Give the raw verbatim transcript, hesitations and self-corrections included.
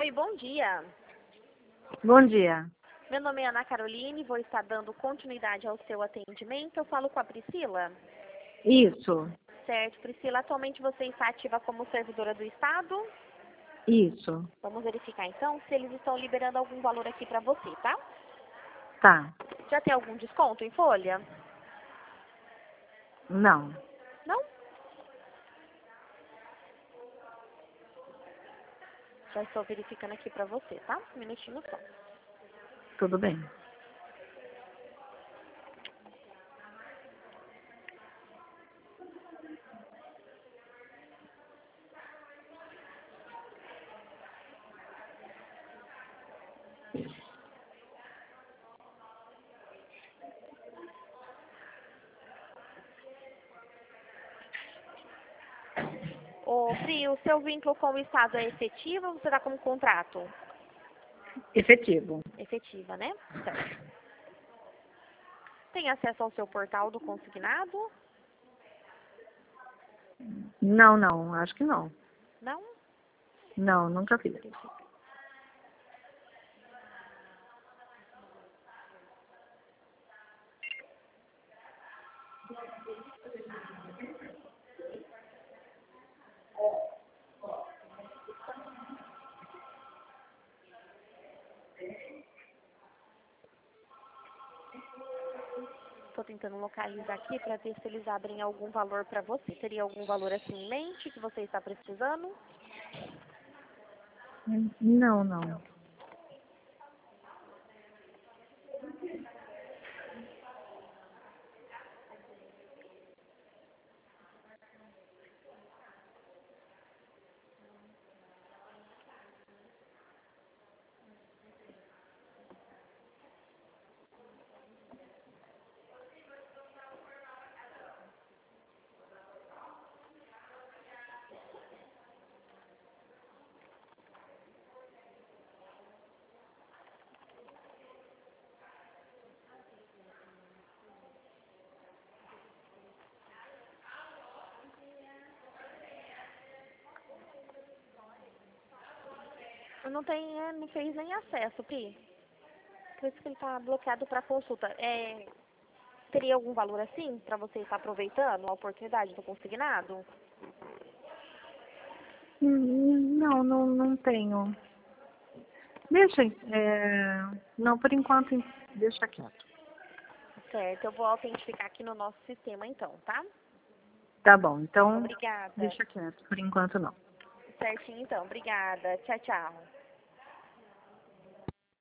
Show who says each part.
Speaker 1: Oi, bom dia.
Speaker 2: Bom dia.
Speaker 1: Meu nome é Ana Caroline, vou estar dando continuidade ao seu atendimento. Eu falo com a Priscila.
Speaker 2: Isso,
Speaker 1: Certo, Priscila, atualmente você está ativa como servidora do Estado?
Speaker 2: isso.
Speaker 1: Vamos verificar então se eles estão liberando algum valor aqui para você, tá?
Speaker 2: Tá.
Speaker 1: Já tem algum desconto em folha?
Speaker 2: Não.
Speaker 1: Não? Já estou verificando aqui para você, tá? Um minutinho só.
Speaker 2: Tudo bem.
Speaker 1: Ô, Pri, o seu vínculo com o Estado é efetivo ou você está como contrato?
Speaker 2: Efetivo.
Speaker 1: Efetiva, né? Certo. Tem acesso ao seu portal do consignado?
Speaker 2: Não, não. Acho que não.
Speaker 1: Não?
Speaker 2: Não, nunca fiz.
Speaker 1: Verifica. Estou tentando localizar aqui para ver se eles abrem algum valor para você. Teria algum valor assim em mente que você está precisando?
Speaker 2: Não, não.
Speaker 1: Não tem, é, não fez nem acesso, Pi. Por isso que ele está bloqueado para consulta. É, teria algum valor assim para você estar aproveitando a oportunidade do consignado?
Speaker 2: Hum, Não, não, não tenho. Deixa, é... Não, por enquanto, deixa quieto.
Speaker 1: Certo, eu vou autentificar aqui no nosso sistema então, tá?
Speaker 2: Tá bom, então,
Speaker 1: Obrigada.
Speaker 2: deixa quieto. Por enquanto, não.
Speaker 1: Certinho então, obrigada. Tchau, tchau.